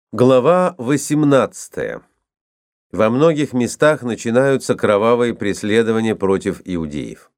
Глава 18. Во многих местах начинаются кровавые преследования против иудеев.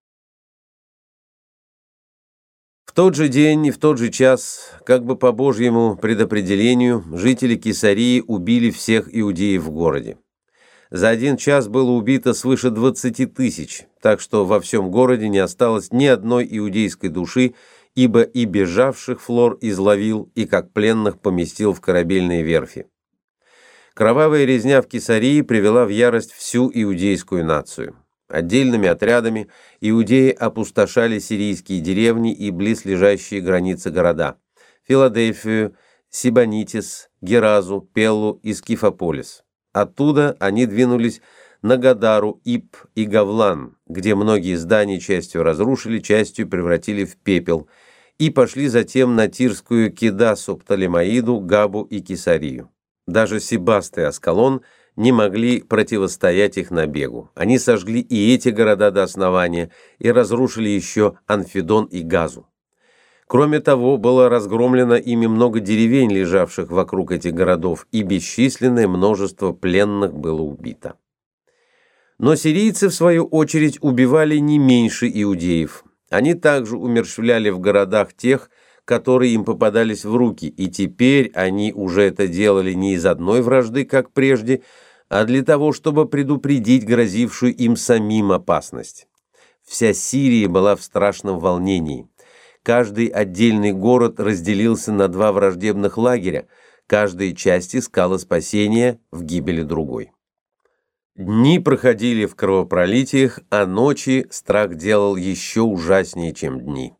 В тот же день и в тот же час, как бы по Божьему предопределению, жители Кесарии убили всех иудеев в городе. За один час было убито свыше 20 тысяч, так что во всем городе не осталось ни одной иудейской души, ибо и бежавших Флор изловил, и как пленных поместил в корабельные верфи. Кровавая резня в Кесарии привела в ярость всю иудейскую нацию. Отдельными отрядами иудеи опустошали сирийские деревни и близлежащие границы города – Филадельфию, Сибонитис, Геразу, Пеллу и Скифополис. Оттуда они двинулись на Гадару, Иб и Гавлан, где многие здания частью разрушили, частью превратили в пепел, и пошли затем на Тирскую Кедасу, Птолемаиду, Габу и Кесарию. Даже Себаст и Аскалон не могли противостоять их набегу. Они сожгли и эти города до основания и разрушили еще Анфидон и Газу. Кроме того, было разгромлено ими много деревень, лежавших вокруг этих городов, и бесчисленное множество пленных было убито. Но сирийцы, в свою очередь, убивали не меньше иудеев. Они также умерщвляли в городах тех, которые им попадались в руки, и теперь они уже это делали не из одной вражды, как прежде, а для того, чтобы предупредить грозившую им самим опасность. Вся Сирия была в страшном волнении. Каждый отдельный город разделился на два враждебных лагеря, каждая часть искала спасения в гибели другой. Дни проходили в кровопролитиях, а ночи страх делал еще ужаснее, чем дни.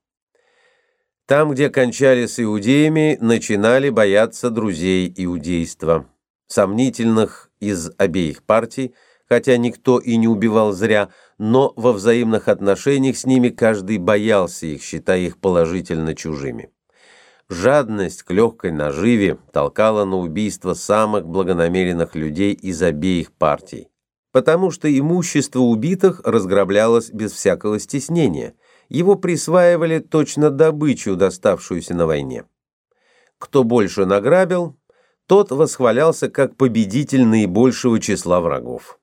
Там, где кончали с иудеями, начинали бояться друзей иудейства, сомнительных из обеих партий, хотя никто и не убивал зря, но во взаимных отношениях с ними каждый боялся их, считая их положительно чужими. Жадность к легкой наживе толкала на убийство самых благонамеренных людей из обеих партий, потому что имущество убитых разграблялось без всякого стеснения. Его присваивали точно добычу, доставшуюся на войне. Кто больше награбил, тот восхвалялся как победитель наибольшего числа врагов.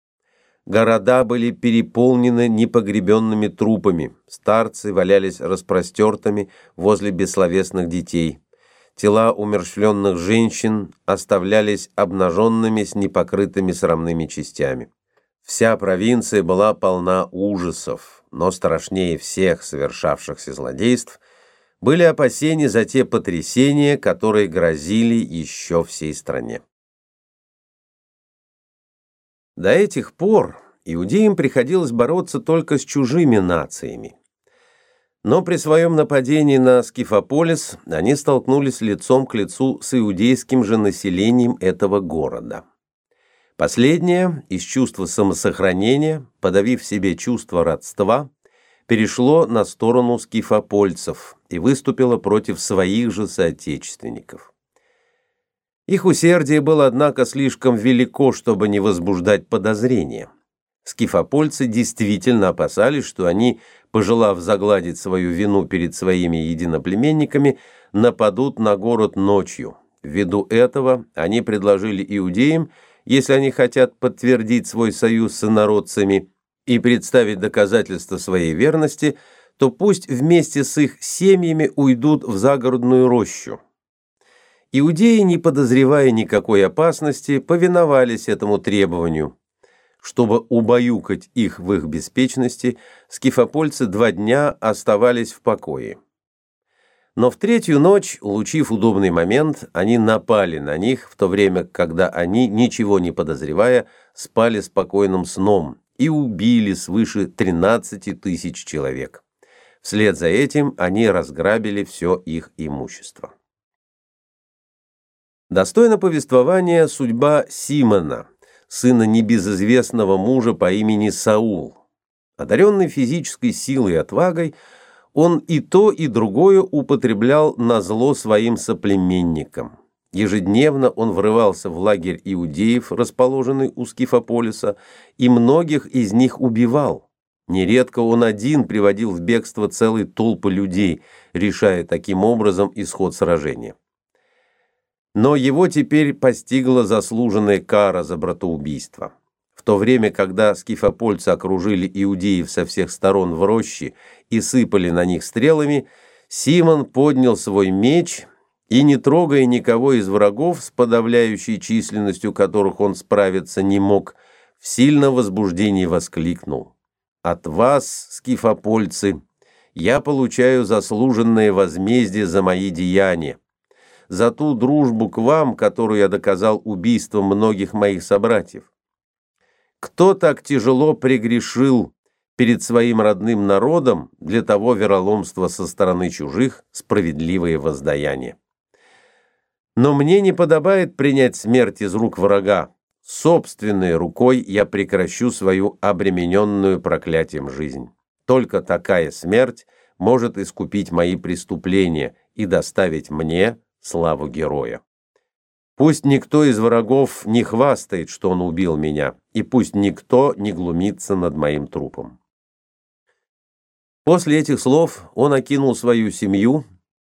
Города были переполнены непогребенными трупами, старцы валялись распростертыми возле бессловесных детей, тела умерщвленных женщин оставлялись обнаженными с непокрытыми срамными частями. Вся провинция была полна ужасов, но страшнее всех совершавшихся злодейств были опасения за те потрясения, которые грозили еще всей стране. До этих пор иудеям приходилось бороться только с чужими нациями. Но при своем нападении на Скифополис они столкнулись лицом к лицу с иудейским же населением этого города. Последнее, из чувства самосохранения, подавив в себе чувство родства, перешло на сторону скифопольцев и выступило против своих же соотечественников. Их усердие было, однако, слишком велико, чтобы не возбуждать подозрения. Скифопольцы действительно опасались, что они, пожелав загладить свою вину перед своими единоплеменниками, нападут на город ночью. Ввиду этого они предложили иудеям, если они хотят подтвердить свой союз с инородцами и представить доказательства своей верности, то пусть вместе с их семьями уйдут в загородную рощу. Иудеи, не подозревая никакой опасности, повиновались этому требованию. Чтобы убаюкать их в их беспечности, скифопольцы 2 дня оставались в покое. Но в третью ночь, улучив удобный момент, они напали на них, в то время, когда они, ничего не подозревая, спали спокойным сном и убили свыше 13 тысяч человек. Вслед за этим они разграбили все их имущество. Достойна повествования судьба Симона, сына небезызвестного мужа по имени Саул. Одаренный физической силой и отвагой, он и то, и другое употреблял назло своим соплеменникам. Ежедневно он врывался в лагерь иудеев, расположенный у Скифополиса, и многих из них убивал. Нередко он один приводил в бегство целые толпы людей, решая таким образом исход сражения. Но его теперь постигла заслуженная кара за братоубийство. В то время, когда скифопольцы окружили иудеев со всех сторон в роще и сыпали на них стрелами, Симон поднял свой меч и, не трогая никого из врагов, с подавляющей численностью которых он справиться не мог, в сильном возбуждении воскликнул: «От вас, скифопольцы, я получаю заслуженное возмездие за мои деяния, за ту дружбу к вам, которую я доказал убийством многих моих собратьев. Кто так тяжело прегрешил перед своим родным народом, для того вероломства со стороны чужих справедливое воздаяние? Но мне не подобает принять смерть из рук врага. Собственной рукой я прекращу свою обремененную проклятием жизнь. Только такая смерть может искупить мои преступления и доставить мне славу героя. Пусть никто из врагов не хвастает, что он убил меня, и пусть никто не глумится над моим трупом». После этих слов он окинул свою семью.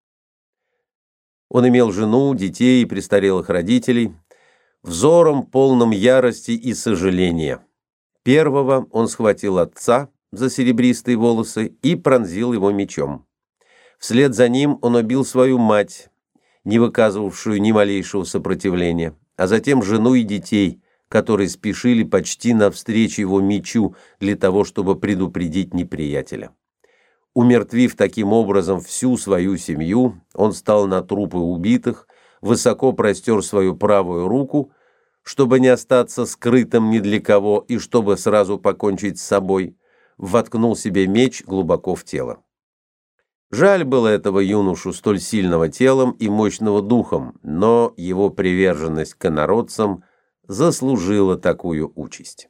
Он имел жену, детей и престарелых родителей, взором полным ярости и сожаления. Первого он схватил отца за серебристые волосы и пронзил его мечом. Вслед за ним он убил свою мать, не выказывавшую ни малейшего сопротивления, а затем жену и детей, которые спешили почти навстречу его мечу для того, чтобы предупредить неприятеля. Умертвив таким образом всю свою семью, он стал на трупы убитых, высоко простер свою правую руку, чтобы не остаться скрытым ни для кого и чтобы сразу покончить с собой, воткнул себе меч глубоко в тело. Жаль было этого юношу, столь сильного телом и мощного духом, но его приверженность к инородцам заслужила такую участь.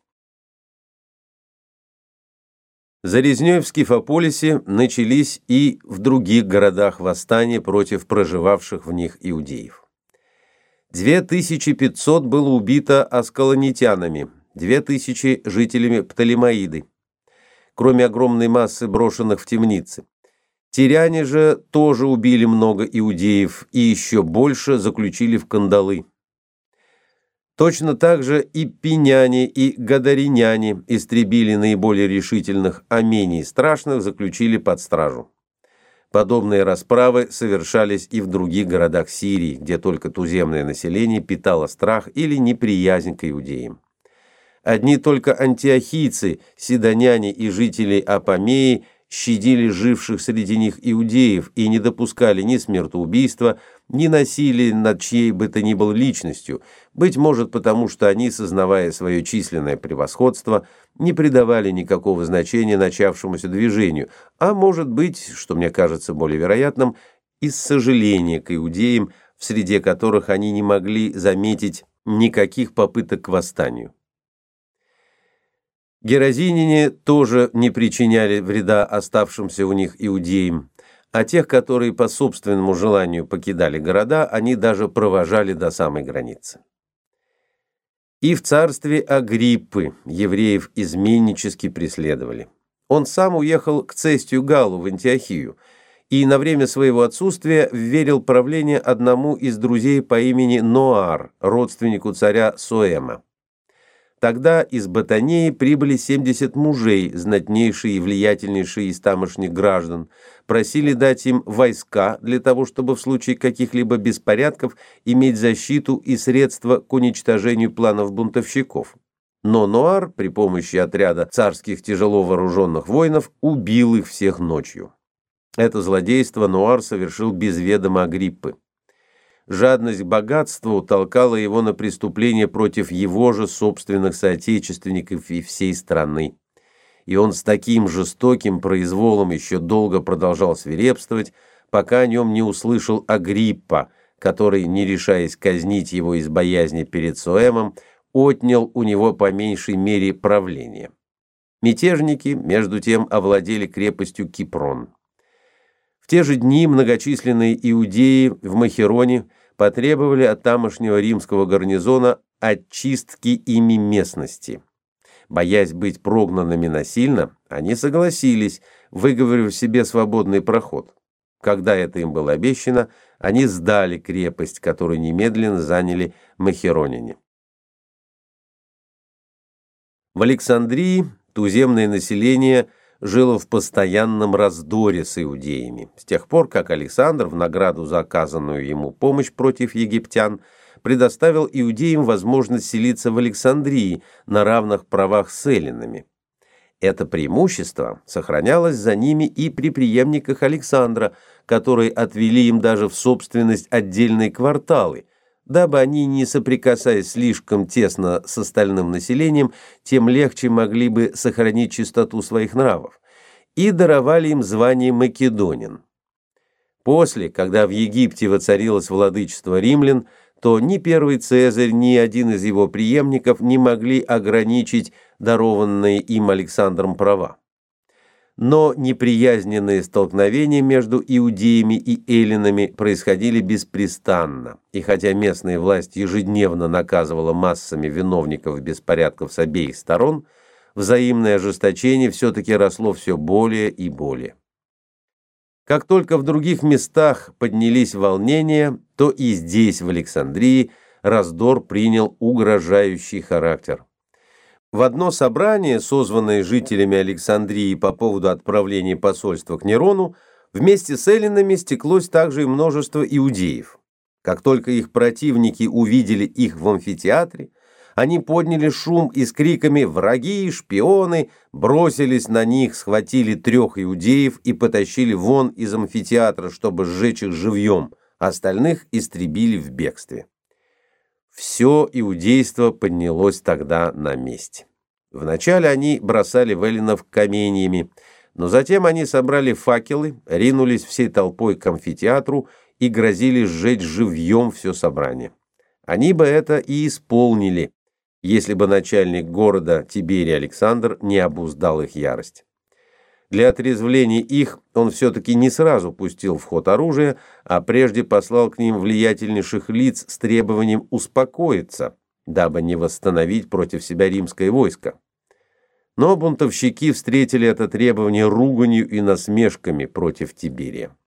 За резнёй в Скифополисе начались и в других городах восстания против проживавших в них иудеев. 2500 было убито аскалонитянами, 2000 жителями Птолемаиды, кроме огромной массы брошенных в темницы. Тиряне же тоже убили много иудеев и еще больше заключили в кандалы. Точно так же и пиняне, и гадариняне истребили наиболее решительных, а менее страшных заключили под стражу. Подобные расправы совершались и в других городах Сирии, где только туземное население питало страх или неприязнь к иудеям. Одни только антиохийцы, сидоняне и жители Апамеи щадили живших среди них иудеев и не допускали ни смертоубийства, ни насилия над чьей бы то ни было личностью, быть может потому, что они, сознавая свое численное превосходство, не придавали никакого значения начавшемуся движению, а может быть, что мне кажется более вероятным, из сожаления к иудеям, в среде которых они не могли заметить никаких попыток к восстанию. Геразиняне тоже не причиняли вреда оставшимся у них иудеям, а тех, которые по собственному желанию покидали города, они даже провожали до самой границы. И в царстве Агриппы евреев изменнически преследовали. Он сам уехал к Цестию Галлу в Антиохию и на время своего отсутствия вверил правление одному из друзей по имени Ноар, родственнику царя Соэма. Тогда из Батанеи прибыли 70 мужей, знатнейшие и влиятельнейшие из тамошних граждан, просили дать им войска для того, чтобы в случае каких-либо беспорядков иметь защиту и средства к уничтожению планов бунтовщиков. Но Ноар при помощи отряда царских тяжело вооруженных воинов убил их всех ночью. Это злодейство Ноар совершил без ведома Агриппы. Жадность к богатству толкала его на преступление против его же собственных соотечественников и всей страны. И он с таким жестоким произволом еще долго продолжал свирепствовать, пока о нем не услышал Агриппа, который, не решаясь казнить его из боязни перед Соэмом, отнял у него по меньшей мере правление. Мятежники, между тем, овладели крепостью Кипрон. В те же дни многочисленные иудеи в Махероне потребовали от тамошнего римского гарнизона очистки ими местности. Боясь быть прогнанными насильно, они согласились, выговорив себе свободный проход. Когда это им было обещано, они сдали крепость, которую немедленно заняли махероняне. В Александрии туземное население жило в постоянном раздоре с иудеями, с тех пор, как Александр в награду за оказанную ему помощь против египтян предоставил иудеям возможность селиться в Александрии на равных правах с эллинами. Это преимущество сохранялось за ними и при преемниках Александра, которые отвели им даже в собственность отдельные кварталы, дабы они, не соприкасаясь слишком тесно с остальным населением, тем легче могли бы сохранить чистоту своих нравов, и даровали им звание македонин. После, когда в Египте воцарилось владычество римлян, то ни первый Цезарь, ни один из его преемников не могли ограничить дарованные им Александром права. Но неприязненные столкновения между иудеями и эллинами происходили беспрестанно, и хотя местная власть ежедневно наказывала массами виновников беспорядков с обеих сторон, взаимное ожесточение все-таки росло все более и более. Как только в других местах поднялись волнения, то и здесь, в Александрии, раздор принял угрожающий характер. В одно собрание, созванное жителями Александрии по поводу отправления посольства к Нерону, вместе с эллинами стеклось также и множество иудеев. Как только их противники увидели их в амфитеатре, они подняли шум и с криками «Враги! Шпионы!» бросились на них, схватили 3 иудеев и потащили вон из амфитеатра, чтобы сжечь их живьем, остальных истребили в бегстве. Все иудейство поднялось тогда на месте. Вначале они бросали в эллинов каменьями, но затем они собрали факелы, ринулись всей толпой к амфитеатру и грозили сжечь живьем все собрание. Они бы это и исполнили, если бы начальник города Тиберий Александр не обуздал их ярость. Для отрезвления их он все-таки не сразу пустил в ход оружие, а прежде послал к ним влиятельнейших лиц с требованием успокоиться, дабы не восстановить против себя римское войско. Но бунтовщики встретили это требование руганью и насмешками против Тиберия.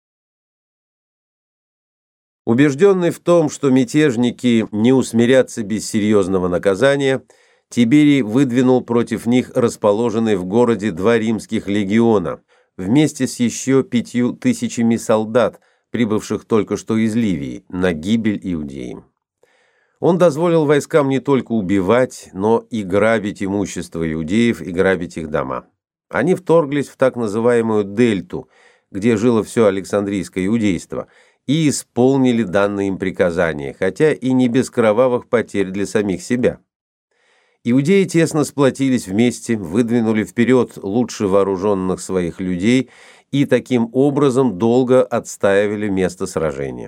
Убежденный в том, что мятежники не усмирятся без серьезного наказания, Тиберий выдвинул против них расположенные в городе 2 римских легиона, вместе с еще 5000 солдат, прибывших только что из Ливии, на гибель иудеям. Он дозволил войскам не только убивать, но и грабить имущество иудеев и грабить их дома. Они вторглись в так называемую Дельту, где жило все Александрийское иудейство, и исполнили данные им приказания, хотя и не без кровавых потерь для самих себя. Иудеи тесно сплотились вместе, выдвинули вперед лучше вооруженных своих людей и таким образом долго отстаивали место сражения.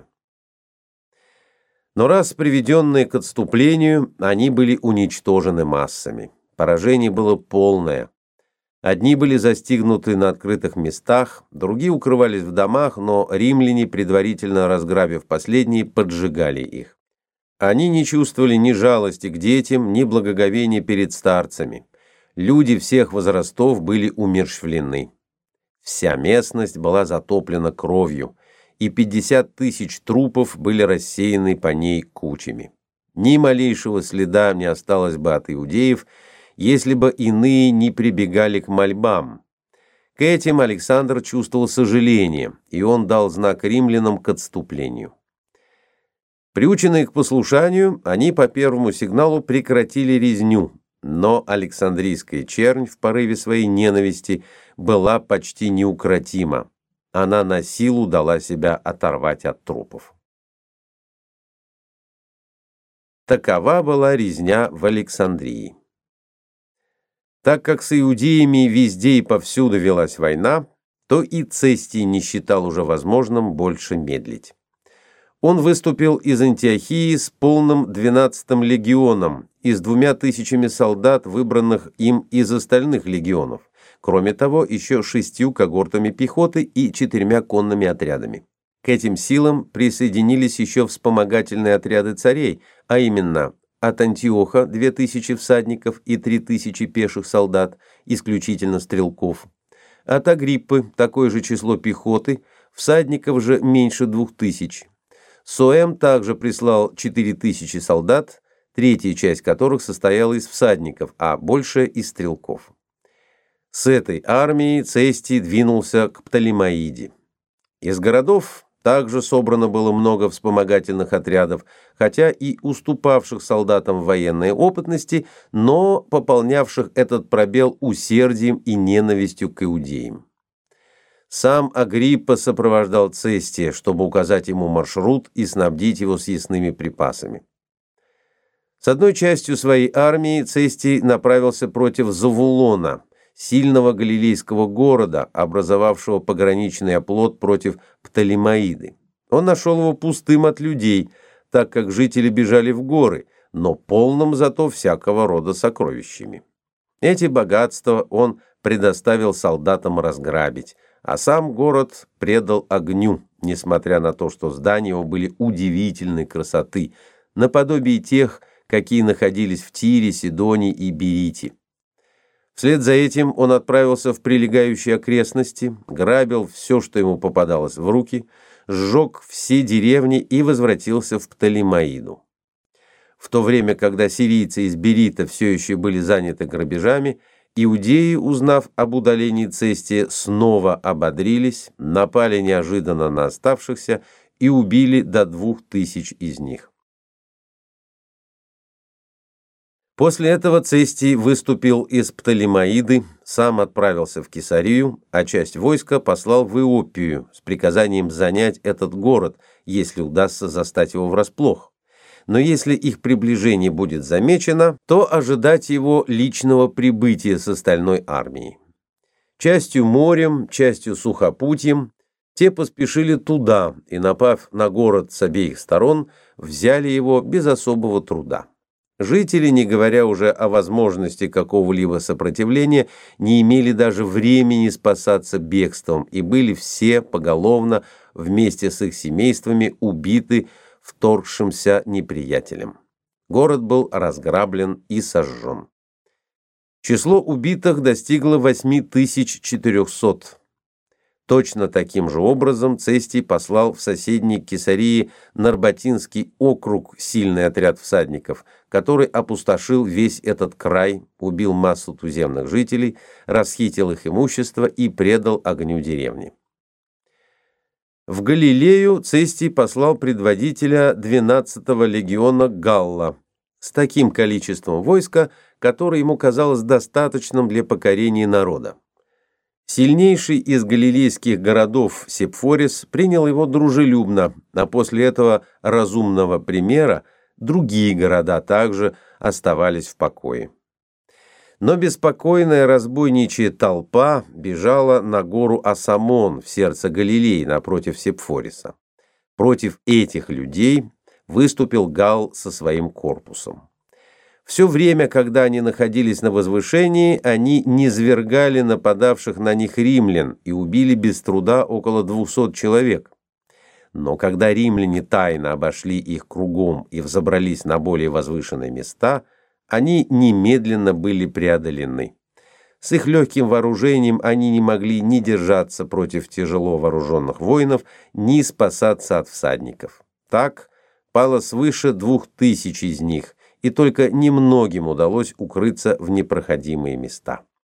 Но раз приведенные к отступлению, они были уничтожены массами. Поражение было полное. Одни были застигнуты на открытых местах, другие укрывались в домах, но римляне, предварительно разграбив последние, поджигали их. Они не чувствовали ни жалости к детям, ни благоговения перед старцами. Люди всех возрастов были умерщвлены. Вся местность была затоплена кровью, и 50 000 трупов были рассеяны по ней кучами. Ни малейшего следа не осталось бы от иудеев, если бы иные не прибегали к мольбам. К этим Александр чувствовал сожаление, и он дал знак римлянам к отступлению. Приученные к послушанию, они по первому сигналу прекратили резню, но Александрийская чернь в порыве своей ненависти была почти неукротима. Она на силу дала себя оторвать от трупов. Такова была резня в Александрии. Так как с иудеями везде и повсюду велась война, то и Цестий не считал уже возможным больше медлить. Он выступил из Антиохии с полным 12-м легионом и с 2000 солдат, выбранных им из остальных легионов, кроме того, еще 6 когортами пехоты и 4 конными отрядами. К этим силам присоединились еще вспомогательные отряды царей, а именно от Антиоха 2000 всадников и 3000 пеших солдат, исключительно стрелков, от Агриппы такое же число пехоты, всадников же меньше 2000. Соэм также прислал 4000 солдат, третья часть которых состояла из всадников, а большая из стрелков. С этой армией Цестий двинулся к Птолемаиде. Из городов также собрано было много вспомогательных отрядов, хотя и уступавших солдатам в военной опытности, но пополнявших этот пробел усердием и ненавистью к иудеям. Сам Агриппа сопровождал Цестия, чтобы указать ему маршрут и снабдить его съестными припасами. С одной частью своей армии Цестий направился против Завулона, сильного галилейского города, образовавшего пограничный оплот против Птолемаиды. Он нашел его пустым от людей, так как жители бежали в горы, но полным зато всякого рода сокровищами. Эти богатства он предоставил солдатам разграбить, а сам город предал огню, несмотря на то, что здания его были удивительной красоты, наподобие тех, какие находились в Тире, Сидоне и Берите. Вслед за этим он отправился в прилегающие окрестности, грабил все, что ему попадалось в руки, сжег все деревни и возвратился в Птолемаиду. В то время, когда сирийцы из Берита все еще были заняты грабежами, иудеи, узнав об удалении Цестия, снова ободрились, напали неожиданно на оставшихся и убили до 2000 из них. После этого Цестий выступил из Птолемаиды, сам отправился в Кесарию, а часть войска послал в Иопию с приказанием занять этот город, если удастся застать его врасплох. Но если их приближение будет замечено, то ожидать его личного прибытия с остальной армией. Частью морем, частью сухопутьем те поспешили туда и, напав на город с обеих сторон, взяли его без особого труда. Жители, не говоря уже о возможности какого-либо сопротивления, не имели даже времени спасаться бегством и были все поголовно вместе с их семействами убиты вторгшимся неприятелем. Город был разграблен и сожжен. Число убитых достигло 8400. Точно таким же образом Цестий послал в соседний Кесарии Нарбатинский округ сильный отряд всадников, который опустошил весь этот край, убил массу туземных жителей, расхитил их имущество и предал огню деревни. В Галилею Цестий послал предводителя 12-го легиона Галла с таким количеством войска, которое ему казалось достаточным для покорения народа. Сильнейший из галилейских городов Сепфорис принял его дружелюбно, а после этого разумного примера другие города также оставались в покое. Но беспокойная разбойничья толпа бежала на гору Асамон в сердце Галилеи напротив Сепфориса. Против этих людей выступил Галл со своим корпусом. Все время, когда они находились на возвышении, они низвергали нападавших на них римлян и убили без труда около 200 человек. Но когда римляне тайно обошли их кругом и взобрались на более возвышенные места, они немедленно были преодолены. С их легким вооружением они не могли ни держаться против тяжело вооруженных воинов, ни спасаться от всадников. Так пало свыше 2000 из них, и только немногим удалось укрыться в непроходимые места.